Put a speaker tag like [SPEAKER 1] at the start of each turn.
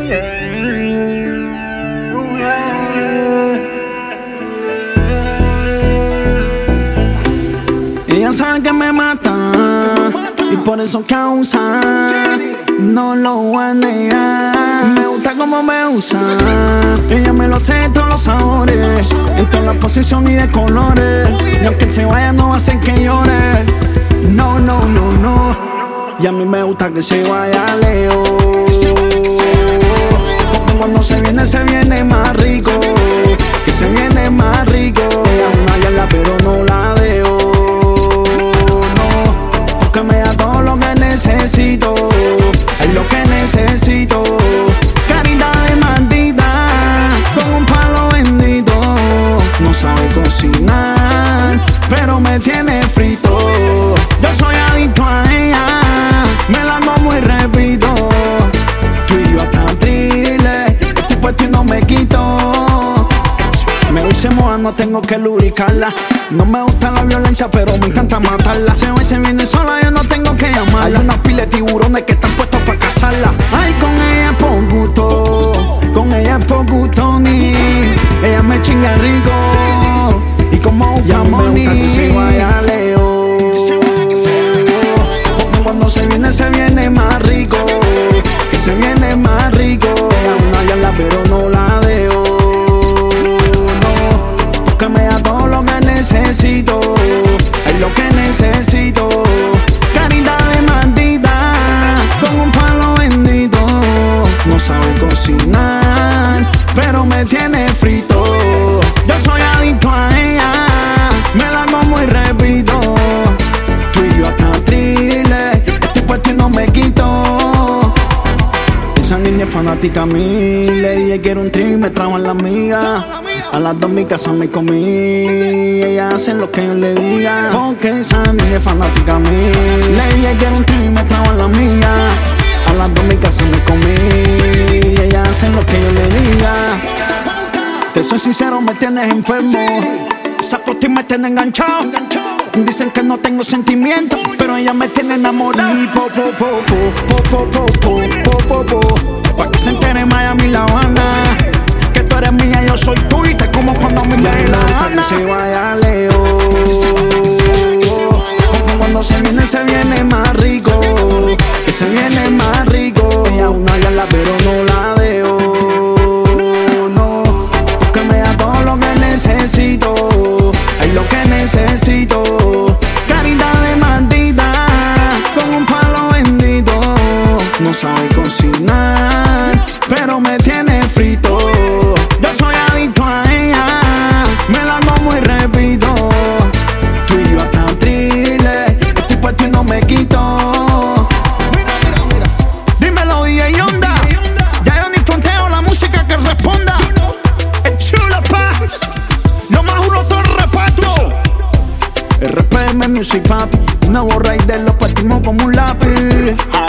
[SPEAKER 1] Ella sabe que me mata y por eso causa. No lo voy a negar. Me gusta como me usa. Ella me lo hace de todos los sabores, en todas las posiciones y de colores. Y aunque se vaya no va a hacer que llore. No, no, no, no. Y a mí me gusta que se vaya lejos, porque cuando se viene más rico. Que se viene más rico. Ella es una yarda pero no la dejo. No, porque me da todo lo que necesito. Es lo que necesito. Carita de maldita, con un palo bendito. No sabe cocinar, pero me tiene frito. Yo soy adicto a ella, me la como y repito. Tú y yo hasta thriller, estoy puesto y no me quito. Me voy se moja, no tengo que lubricarla. No me gusta la violencia, pero me encanta matarla. Se va y se viene sola, yo no tengo que llamarla. Hay unas pilas de tiburones que están puestos para cazarla. Ay, con ella es por gusto, con ella es por gusto, ni. Ella me chinga rico, y como ya me gusta que se vaya lejos, porque cuando se viene más rico. Que se viene más rico. Ella es una yarda pero no la dejo. Que me da todo lo que necesito. Es lo que necesito. Carita de maldita, con un palo bendito. No sabe cocinar, pero me tiene frito. Yo soy adicto a ella, me la como y repito. Tú y yo hasta thriller, estoy puesto y no me quito. Esa niña es fanática a mí. Le dije quiero un trim, me trajo a la amiga. A las dos mi casa me comí. Ella hace lo que yo le diga, porque esa niña es fanática a mí. Le dije quiero un trim y me trajo a la amiga. A las dos mi casa me comí. Ella hace lo que yo le diga. Te soy sincero, me tienes enfermo. Esa postis me tiene enganchado. Dicen que no tengo sentimientos, pero ella me tiene enamorado. Y po, po, po, po, po, po, po, po, po, po. Pa' que se entere Miami, La Habana, que tú eres mía, yo soy tú y te como cuando me dé la gana. Que se vaya lejos, porque cuando se viene más rico. Que se viene más rico. Ella es una yarda pero no la dejo. No, porque me da todo lo que necesito. Es lo que necesito. Carita de maldita, con un palo bendito. No sabe cocinar, pero me tiene frito. Yo soy adicto a ella, me la como y repito. Tú y yo hasta thriller, estoy puesto y no me quito. Dímelo, DJ Onda. Ya yo ni fronteo la música que responda. El chulo, pa. Lo más juro todo el reparto. RPM Music, papi. Una borra y de los partimos como un lápiz.